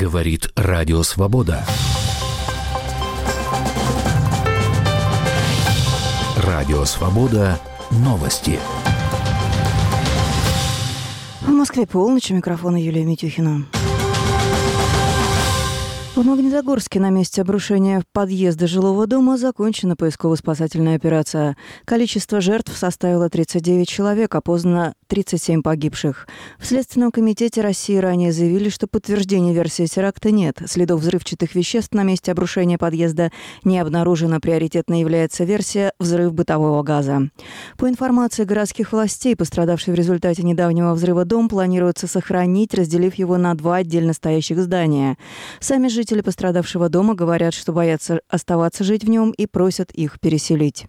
Говорит Радио Свобода. Радио Свобода. Новости. В Москве полночь. У микрофона Юлия Митюхина. В Магнитогорске на месте обрушения подъезда жилого дома закончена поисково-спасательная операция. Количество жертв составило 39 человек, опознано 37 погибших. В Следственном комитете России ранее заявили, что подтверждения версии теракта нет. Следов взрывчатых веществ на месте обрушения подъезда не обнаружено. Приоритетной является версия «взрыв бытового газа». По информации городских властей, пострадавший в результате недавнего взрыва дом планируется сохранить, разделив его на два отдельно стоящих здания. Сами жители пострадавшего дома говорят, что боятся оставаться жить в нем и просят их переселить.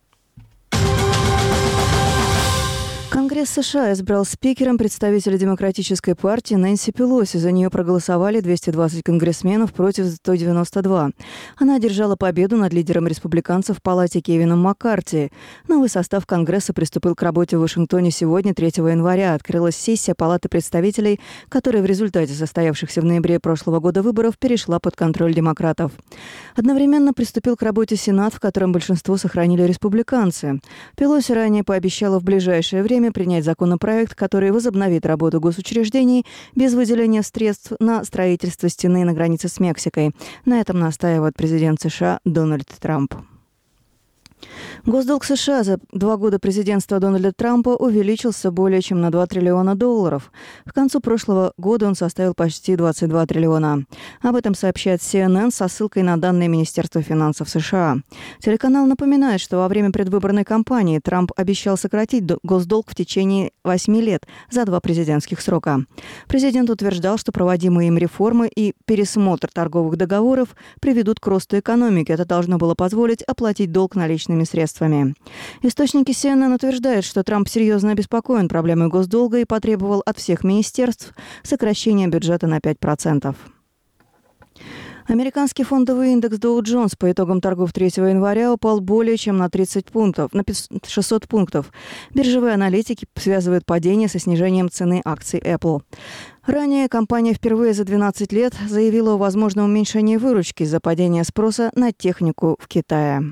Конгресс США избрал спикером представителя Демократической партии Нэнси Пелоси. За нее проголосовали 220 конгрессменов против 192. Она одержала победу над лидером республиканцев в Палате Кевином Маккарти. Новый состав Конгресса приступил к работе в Вашингтоне сегодня, 3 января. Открылась сессия Палаты представителей, которая в результате состоявшихся в ноябре прошлого года выборов перешла под контроль демократов. Одновременно приступил к работе Сенат, в котором большинство сохранили республиканцы. Пелоси ранее пообещала в ближайшее время принять законопроект, который возобновит работу госучреждений без выделения средств на строительство стены на границе с Мексикой. На этом настаивает президент США Дональд Трамп. Госдолг США за 2 года президентства Дональда Трампа увеличился более чем на $2 триллиона. К концу прошлого года он составил почти 22 триллиона. Об этом сообщает CNN со ссылкой на данные Министерства финансов США. Телеканал напоминает, что во время предвыборной кампании Трамп обещал сократить госдолг в течение 8 лет за 2 президентских срока. Президент утверждал, что проводимые им реформы и пересмотр торговых договоров приведут к росту экономики. Это должно было позволить оплатить долг наличными средствами. Источники CNN утверждают, что Трамп серьезно обеспокоен проблемой госдолга и потребовал от всех министерств сокращения бюджета на 5%. Американский фондовый индекс Dow Jones по итогам торгов 3 января упал более чем на 600 пунктов. Биржевые аналитики связывают падение со снижением цены акций Apple. Ранее компания впервые за 12 лет заявила о возможном уменьшении выручки из-за падения спроса на технику в Китае.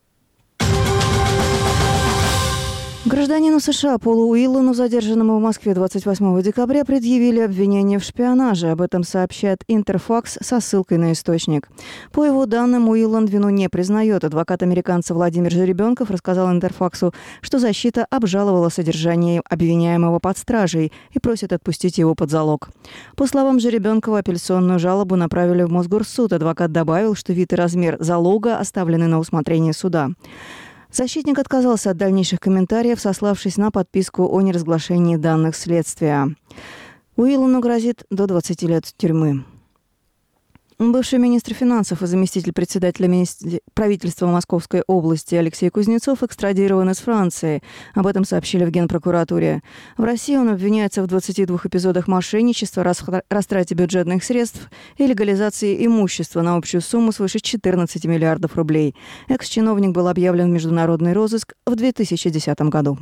Гражданину США Полу Уиллону, задержанному в Москве 28 декабря, предъявили обвинение в шпионаже. Об этом сообщает Интерфакс со ссылкой на источник. По его данным, Уиллон вину не признает. Адвокат американца Владимир Жеребенков рассказал Интерфаксу, что защита обжаловала содержание обвиняемого под стражей и просит отпустить его под залог. По словам Жеребенкова, апелляционную жалобу направили в Мосгорсуд. Адвокат добавил, что вид и размер залога оставлены на усмотрение суда. Защитник отказался от дальнейших комментариев, сославшись на подписку о неразглашении данных следствия. Уиллону грозит до 20 лет тюрьмы. Бывший министр финансов и заместитель председателя правительства Московской области Алексей Кузнецов экстрадирован из Франции. Об этом сообщили в Генпрокуратуре. В России он обвиняется в 22 эпизодах мошенничества, растрате бюджетных средств и легализации имущества на общую сумму свыше 14 миллиардов рублей. Экс-чиновник был объявлен в международный розыск в 2010 году.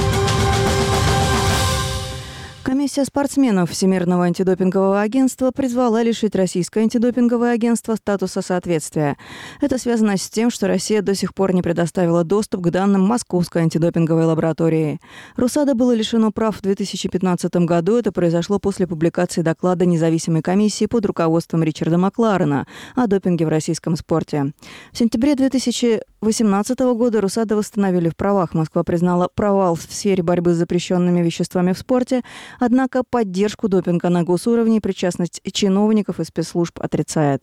Комиссия спортсменов Всемирного антидопингового агентства призвала лишить Российское антидопинговое агентство статуса соответствия. Это связано с тем, что Россия до сих пор не предоставила доступ к данным Московской антидопинговой лаборатории. РУСАДА было лишено прав в 2015 году. Это произошло после публикации доклада независимой комиссии под руководством Ричарда Макларена о допинге в российском спорте. В сентябре 2018 года РУСАДА восстановили в правах. Москва признала провал в сфере борьбы с запрещенными веществами в спорте. Однако поддержку допинга на госуровне и причастность чиновников и спецслужб отрицает.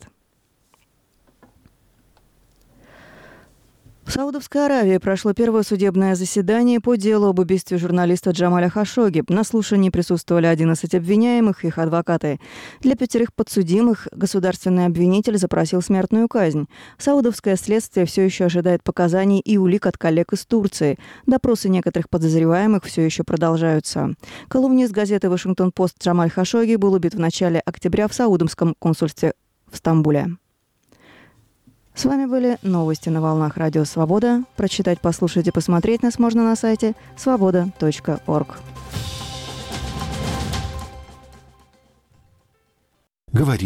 В Саудовской Аравии прошло первое судебное заседание по делу об убийстве журналиста Джамаля Хашогги. На слушании присутствовали 11 обвиняемых и их адвокаты. Для 5 подсудимых государственный обвинитель запросил смертную казнь. Саудовское следствие все еще ожидает показаний и улик от коллег из Турции. Допросы некоторых подозреваемых все еще продолжаются. Колумнист газеты «Вашингтон-Пост» Джамаль Хашогги был убит в начале октября в Саудовском консульстве в Стамбуле. С вами были новости на волнах Радио Свобода. Прочитать, послушать и посмотреть нас можно на сайте svoboda.org. Говори.